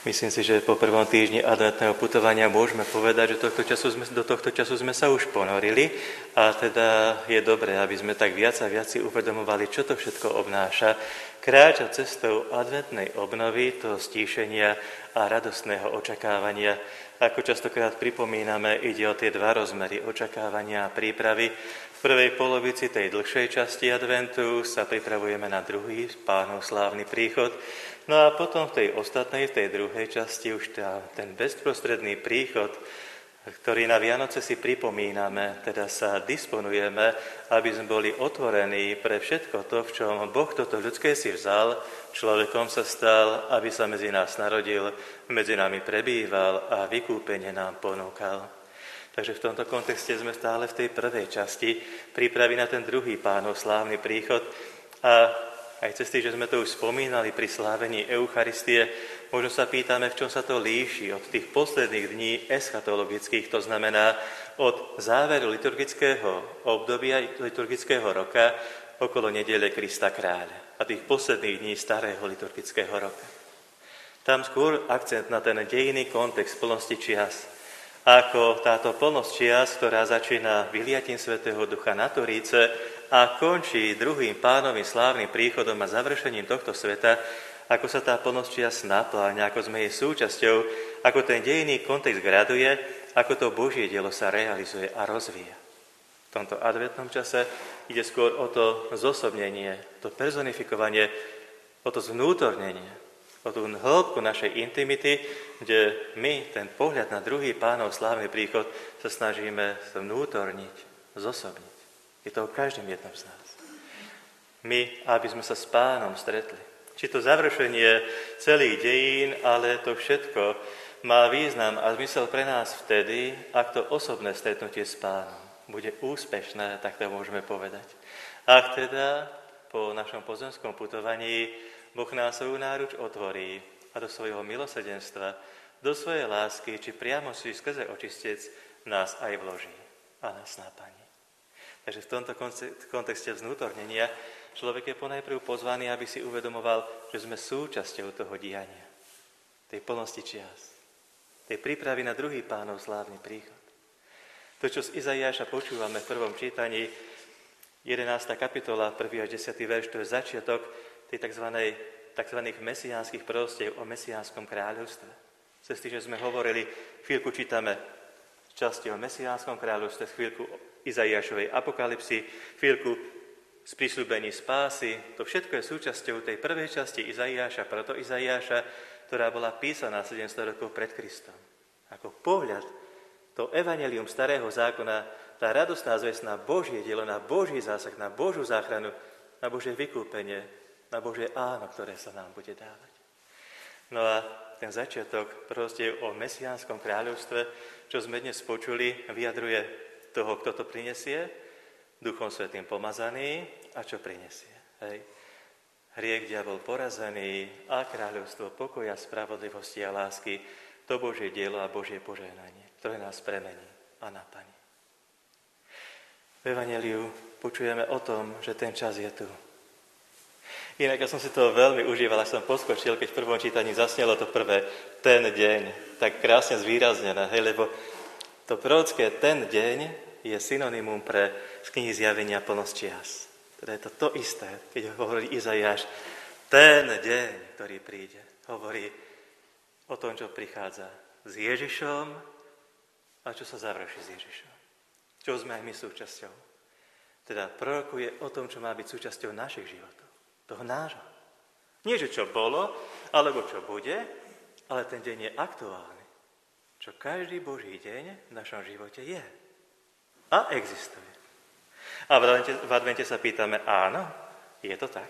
Myslím si, že po prvom týždni adventného putovania môžeme povedať, že do tohto času sme sa už ponorili a teda je dobré, aby sme tak viac a viac si uvedomovali, čo to všetko obnáša. Kráčať cestou adventnej obnovy, toho stíšenia a radostného očakávania. Ako častokrát pripomíname, ide o tie dva rozmery očakávania a prípravy. V prvej polovici tej dlhšej časti adventu sa pripravujeme na druhý Pánov slávny príchod. No a potom v tej ostatnej, v tej druhej časti už ten bezprostredný príchod, ktorý na Vianoce si pripomíname, teda sa disponujeme, aby sme boli otvorení pre všetko to, v čom Boh toto ľudské si vzal, človekom sa stal, aby sa medzi nás narodil, medzi nami prebýval a vykúpenie nám ponúkal. Takže v tomto kontexte sme stále v tej prvej časti prípravy na ten druhý Pánov slávny príchod a aj cez tým, že sme to už spomínali pri slávení Eucharistie, možno sa pýtame, v čom sa to líši od tých posledných dní eschatologických, to znamená od záveru liturgického obdobia, liturgického roka okolo nedele Krista Kráľa a tých posledných dní starého liturgického roka. Tam skôr akcent na ten dejinný kontext plnosti čias, ako táto plnosť čias, ktorá začína vyliatím Svätého Ducha na Toríce a končí druhým Pánovým slávnym príchodom a završením tohto sveta, ako sa tá plnosť čias napláňa, ako sme jej súčasťou, ako ten dejinný kontext graduje, ako to Božie dielo sa realizuje a rozvíja. V tomto adventnom čase ide skôr o to zosobnenie, to personifikovanie, o to zvnútornenie, o tú hĺbku našej intimity, kde my ten pohľad na druhý Pánov slávny príchod sa snažíme zvnútorniť, zosobniť. Je to o každom jednom z nás. My, aby sme sa s Pánom stretli. Či to završenie celých dejín, ale to všetko má význam a zmysel pre nás vtedy, ak to osobné stretnutie s Pánom bude úspešné, tak to môžeme povedať. Ak teda po našom pozemskom putovaní Boh nás svoju náruč otvorí a do svojho milosrdenstva, do svojej lásky, či priamo si skrze očistec nás aj vloží a nás naplní. Takže v tomto kontexte vznútornenia človek je ponajprv pozvaný, aby si uvedomoval, že sme súčasťou toho diania, tej plnosti čias, tej prípravy na druhý Pánov slávny príchod. To, čo z Izaiáša počúvame v prvom čítaní, 11. kapitola, 1. až 10. verš, to je začiatok tej tzv. Mesiánskych proroctiev o mesiánskom kráľovstve. Cez tým, že sme hovorili, chvíľku čítame časti o mesiánskom kráľovstve, chvíľku Izaiášovej apokalypsy, chvíľku z prísľubení spásy. To všetko je súčasťou tej prvej časti Izaiáša, proto Izaiáša, ktorá bola písaná 700 rokov pred Kristom. Ako pohľad, to evanjelium starého zákona, tá radostná zvesť na Božie dielo, na Boží zásah, na Božiu záchranu, na Božie vykúpenie, na Božie áno, ktoré sa nám bude dávať. No a ten začiatok proroctiev o mesiánskom kráľovstve, čo sme dnes počuli, vyjadruje toho, kto to prinesie, Duchom Svätým pomazaný a čo prinesie. Hej. Hriech, diabol porazený a kráľovstvo pokoja, spravodlivosti a lásky, to Božie dielo a Božie požehnanie, ktoré nás premení a naplní. V evanjeliu počujeme o tom, že ten čas je tu. Inak ja som si to veľmi užíval, až som poskočil, keď v prvom čítaní zasnelo to prvé, ten deň, tak krásne zvýraznené, hej, lebo to prorocké ten deň je synonymum pre z knihy Zjavenia plnosť čias. Teda je to isté, keď hovorí Izaiáš, ten deň, ktorý príde, hovorí o tom, čo prichádza s Ježišom a čo sa završí s Ježišom. Čo sme aj my súčasťou. Teda prorokuje o tom, čo má byť súčasťou našich životov. Toho nášho. Nie, že čo bolo, alebo čo bude, ale ten deň je aktuálny. Čo každý Boží deň v našom živote je. A existuje. A v advente sa pýtame, áno, je to tak.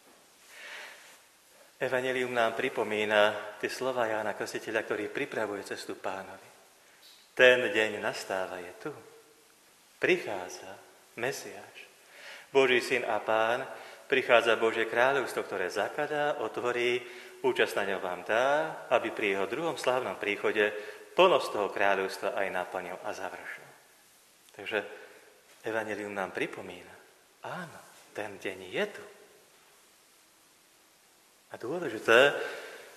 Evanjelium nám pripomína tie slová Jána Krstiteľa, ktorý pripravuje cestu Pánovi. Ten deň nastáva, je tu. Prichádza Mesiáš, Boží syn a Pán, prichádza Božie kráľovstvo, ktoré zakladá, otvorí, účasť na ňom vám dá, aby pri jeho druhom slávnom príchode plnosť toho kráľovstva aj naplnil a završil. Takže evanjelium nám pripomína, áno, ten deň je tu. A dôležité,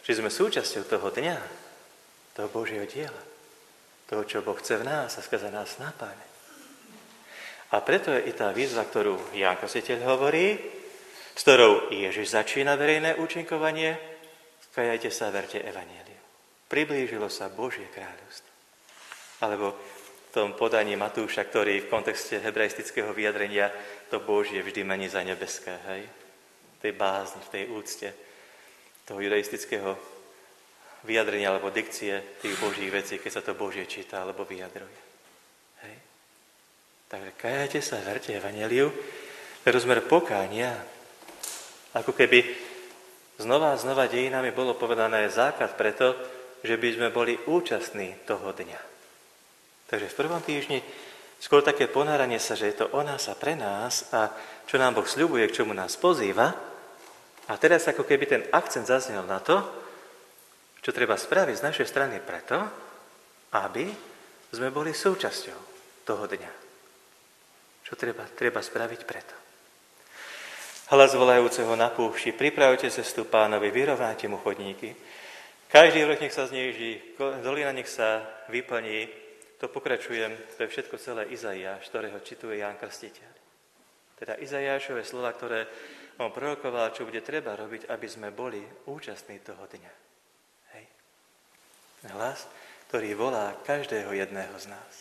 že sme súčasťou toho dňa, toho Božieho diela, toho, čo Boh chce v nás a skrze nás napájať. A preto je i tá výzva, ktorú Ján Krstiteľ hovorí, s ktorou Ježiš začína verejné účinkovanie: kajajte sa, verte evanjeliu. Priblížilo sa Božie kráľovstvo. Alebo v tom podaní Matúša, ktorý v kontexte hebraistického vyjadrenia to Božie vždy mení za nebeské, hej? V tej bázni, v tej úcte toho judaistického vyjadrenia alebo dikcie tých Božích vecí, keď sa to Božie číta alebo vyjadruje. Hej? Takže kajajte sa, verte evanjeliu, rozmer pokánia, ako keby znova a znova dejinami bolo povedané základ preto, že by sme boli účastní toho dňa. Takže v prvom týždni skôr také ponáranie sa, že je to o nás a pre nás a čo nám Boh sľubuje, k čomu nás pozýva. A teraz ako keby ten akcent zaznel na to, čo treba spraviť z našej strany preto, aby sme boli súčasťou toho dňa. Čo treba spraviť preto. Hlas volajúceho na púšti: pripravte cestu Pánovi, vyrovnáte mu chodníky. Každý vrch nech sa zníži, dolina nech sa vyplní. To pokračujem, to je všetko celé Izaiáš, ktorého cituje Ján Krstiteľ. Teda Izaiášové slova, ktoré on prorokoval, čo bude treba robiť, aby sme boli účastní toho dňa. Hej. Hlas, ktorý volá každého jedného z nás.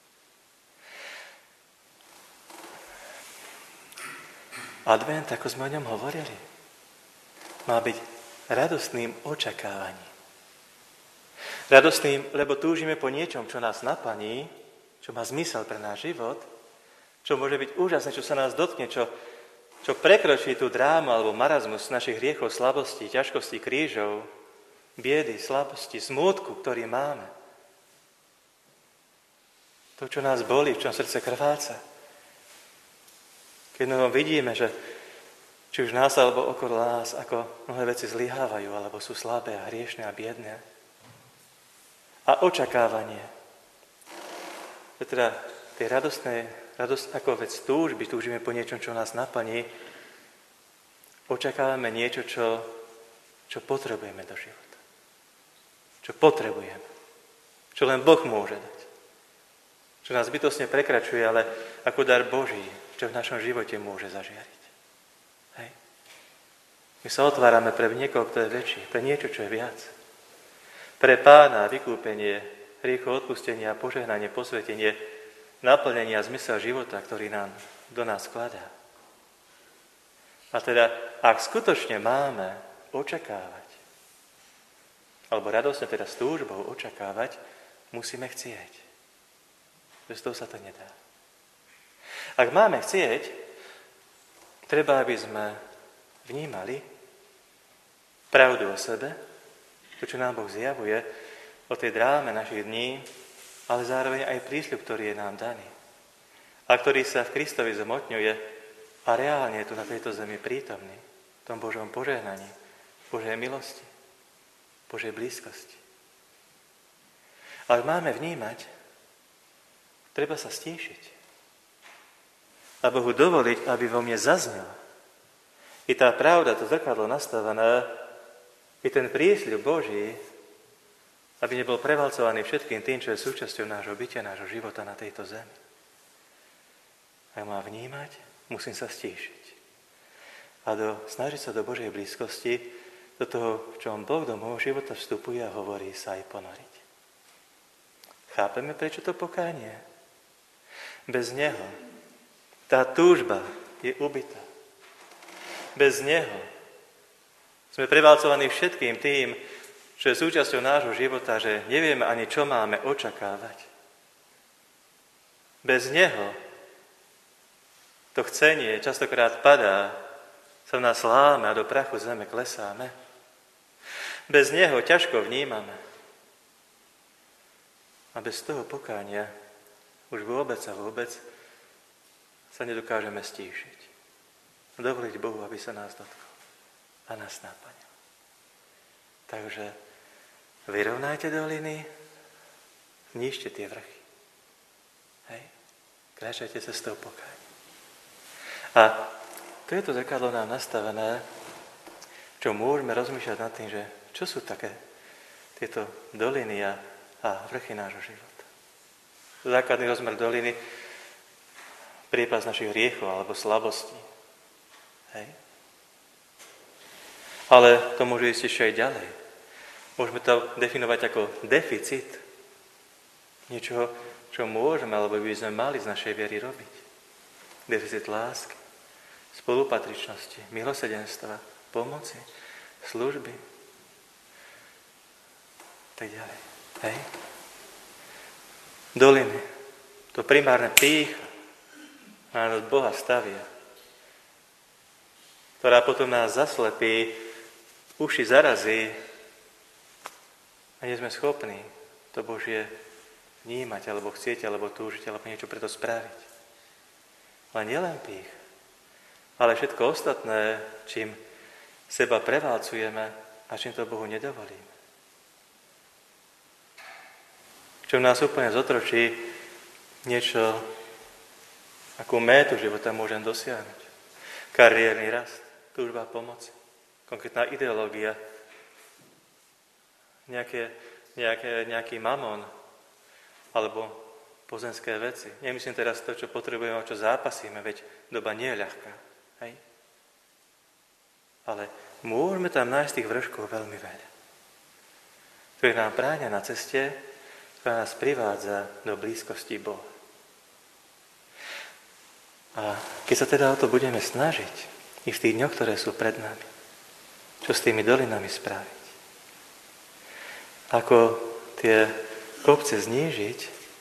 Advent, ako sme o ňom hovorili, má byť radostným očakávaním. Radostným, lebo túžime po niečom, čo nás naplní, čo má zmysel pre náš život, čo môže byť úžasné, čo sa nás dotkne, čo prekročí tú drámu alebo marazmus našich hriechov, slabostí, ťažkostí, krížov, biedy, slabosti, smútku, ktorý máme. To, čo nás bolí, v čom srdce krváca. Keď vidíme, že či už nás alebo okolo nás, ako mnohé veci zlyhávajú, alebo sú slabé a hriešne a biedne. A očakávanie. Teda tej radosť ako vec túžime po niečom, čo nás naplní. Očakávame niečo, čo potrebujeme do života. Čo potrebujeme. Čo len Boh môže dať. Čo nás bytostne prekračuje, ale ako dar Boží, čo v našom živote môže zažiariť. Hej. My sa otvárame pre niekoho, kto je väčší, pre niečo, čo je viac. Pre Pána vykúpenie, hriechov odpustenia, požehnanie, posvetenie, naplnenie a zmysel života, ktorý do nás vkladá. A teda, ak skutočne máme očakávať, alebo radosne teda s túžbou očakávať, musíme chcieť. Bez toho sa to nedá. Ak máme chcieť, treba, aby sme vnímali pravdu o sebe, to, čo nám Boh zjavuje o tej dráme našich dní, ale zároveň aj prísľub, ktorý je nám daný. A ktorý sa v Kristovi zhmotňuje a reálne je tu na tejto zemi prítomný, v tom Božom požehnaní, Božej milosti, Božej blízkosti. Ale máme vnímať, treba sa stíšiť. A Bohu dovoliť, aby vo mne zaznela. I tá pravda, to zrkadlo nastavené, i ten prísľub Boží, aby nebol prevalcovaný všetkým tým, čo je súčasťou nášho bytia, nášho života na tejto zemi. Ak má vnímať, musím sa stíšiť. A snažiť sa do Božej blízkosti, do toho, v čom Boh do môjho života vstupuje a hovorí, sa aj ponoriť. Chápeme, prečo to pokánie? Bez neho tá túžba je ubitá. Bez neho sme prevalcovaní všetkým tým, čo je súčasťou nášho života, že nevieme ani, čo máme očakávať. Bez neho to chcenie častokrát padá, sa v nás láme a do prachu zeme klesáme. Bez neho ťažko vnímame. A bez toho pokánia už vôbec sa nedokážeme stíšiť. Dovoliť Bohu, aby sa nás dotkol a nás naplnil. Takže vyrovnajte doliny, znižte tie vrchy. Hej. Kráčajte cestou pokánia. A to je to zrkadlo nám nastavené, čo môžeme rozmýšľať nad tým, že Čo sú také tieto doliny a vrchy nášho života? Základný rozmer doliny, priepas našich hriechov alebo slabostí. Hej? Ale to môže ísť ešte aj ďalej. Môžeme to definovať ako deficit niečoho, čo môžeme alebo by sme mali z našej viery robiť. Deficit lásky, spolupatričnosti, milosrdenstva, pomoci, služby. Tak ďalej. Hej? Doliny. To primárne pýcha na nás Boha stavia, ktorá potom nás zaslepí, uši zarazí a nie sme schopní to Božie vnímať, alebo chcieť, alebo túžiť, alebo niečo preto spraviť. Ale nielen pýcha, ale všetko ostatné, čím seba prevalcujeme a čím to Bohu nedovolíme. Čo nás úplne zotročí, niečo, akú métu života môžem dosiahnuť. Kariérny rast, túžba pomoci, konkrétna ideológia, nejaký mamon, alebo pozemské veci. Nemyslím teraz to, čo potrebujeme, o čo zápasíme, veď doba nie je ľahká. Hej? Ale môžeme tam nájsť tých vrškov veľmi veľa, ktoré nám bránia na ceste, ktorá nás privádza do blízkosti Boha. A keď sa teda o to budeme snažiť, i v tých dňoch, ktoré sú pred nami, čo s tými dolinami spraviť? Ako tie kopce znížiť,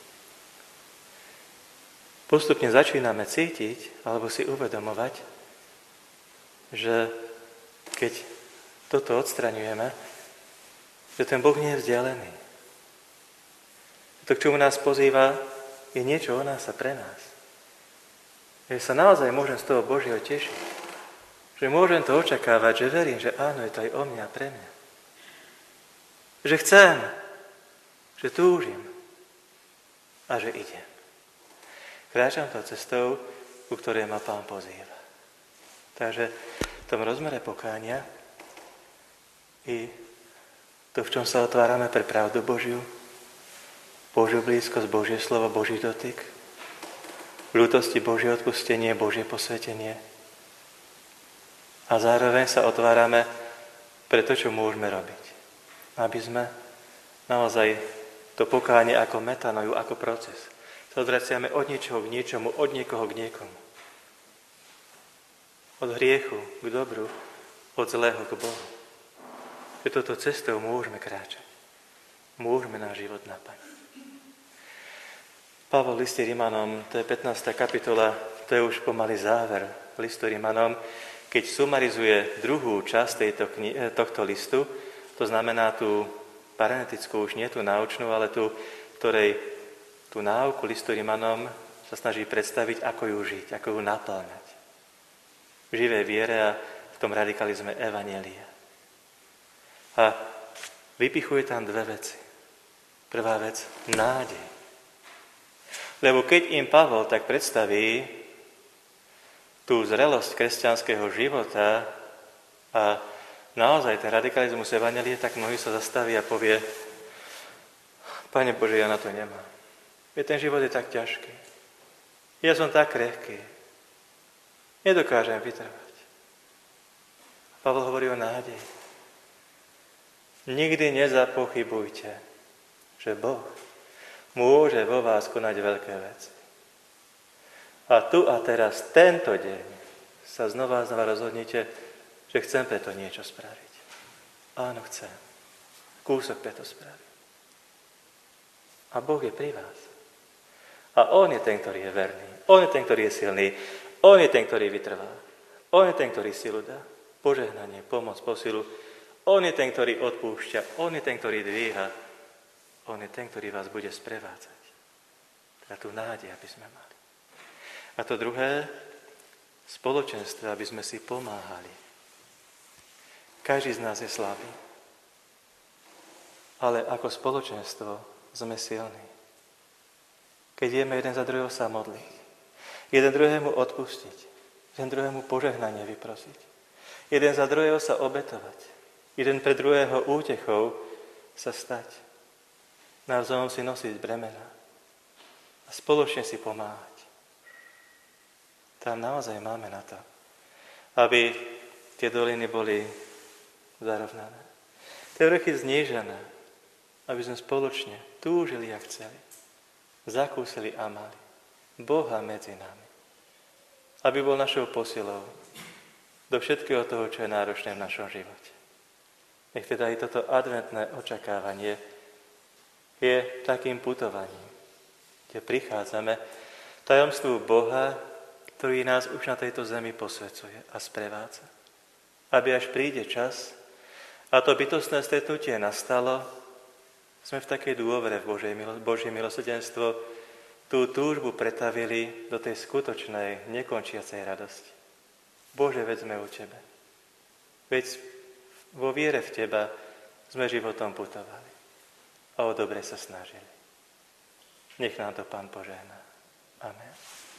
postupne začíname cítiť, alebo si uvedomovať, že keď toto odstraňujeme, že ten Boh nie je vzdialený. To, k čomu nás pozýva, je niečo o nás a pre nás. Že sa naozaj môžem z toho Božieho tešiť. Že môžem to očakávať, že verím, že áno, je to aj o mňa a pre mňa. Že chcem, že túžim a že idem. Kráčam to cestou, ku ktorej ma Pán pozýva. Takže v tom rozmere pokánia i to, v čom sa otvárame pre pravdu Božiu, Božiu blízkosť, Božie slovo, Boží dotyk, v ľútosti Božie odpustenie, Božie posvetenie. A zároveň sa otvárame pre to, čo môžeme robiť. Aby sme naozaj to pokánie ako metanoju, ako proces. Sa odvraciame od niečoho k niečomu, od niekoho k niekomu. Od hriechu k dobru, od zlého k Bohu. Že toto cestou môžeme kráčať. Môžeme náš život naplniť. Pavol v liste Rimanom, to je 15. kapitola, to je už pomaly záver listu Rimanom, keď sumarizuje druhú časť tohto listu, to znamená tú parenetickú, už nie tú naučnú, ale tú, ktorej tú náuku listu Rimanom sa snaží predstaviť, ako ju žiť, ako ju naplňať. V živej viere a v tom radikalizme evanjelia. A vypichuje tam dve veci. Prvá vec, nádej. Lebo keď im Pavol tak predstaví tú zrelosť kresťanského života a naozaj ten radikalizmus evanjelie, tak mnohí sa zastaví a povie: Pane Bože, ja na to nemám. Ten život je tak ťažký. Ja som tak krehký. Nedokážem vytrvať. Pavol hovorí o nádeji. Nikdy nezapochybujte, že Boh môže vo vás konať veľké veci. A tu a teraz, tento deň, sa znova rozhodnite, že chcem preto niečo spraviť. Áno, chcem. Kúsok preto spraviť. A Boh je pri vás. A On je ten, ktorý je verný. On je ten, ktorý je silný. On je ten, ktorý vytrvá. On je ten, ktorý silu dá. Požehnanie, pomoc, posilu. On je ten, ktorý odpúšťa. On je ten, ktorý dvíha. On je ten, ktorý vás bude sprevádzať. Teda tú nádej, aby sme mali. A to druhé, spoločenstvo, aby sme si pomáhali. Každý z nás je slabý. Ale ako spoločenstvo sme silní. Keď vieme jeden za druhého sa modliť, jeden druhému odpustiť, jeden druhému požehnanie vyprosiť, jeden za druhého sa obetovať, jeden pre druhého útechou sa stať. Navzájom si nosiť bremena a spoločne si pomáhať. Tam naozaj máme na to, aby tie doliny boli zarovnané. Tie vrchy znížené, aby sme spoločne túžili a chceli. Zakúsili a mali Boha medzi nami. Aby bol našou posilou do všetkého toho, čo je náročné v našom živote. Nech teda aj toto adventné očakávanie je takým putovaním, kde prichádzame tajomstvu Boha, ktorý nás už na tejto zemi posvecuje a sprevádza. Aby až príde čas a to bytostné stretnutie nastalo, sme v takej dôvere v Božie milosrdenstvo tú túžbu pretavili do tej skutočnej, nekončiacej radosti. Bože, veď sme u Tebe. Veď vo viere v Teba sme životom putovali a o dobre sa snažili. Nech nám to Pán požehná. Amen.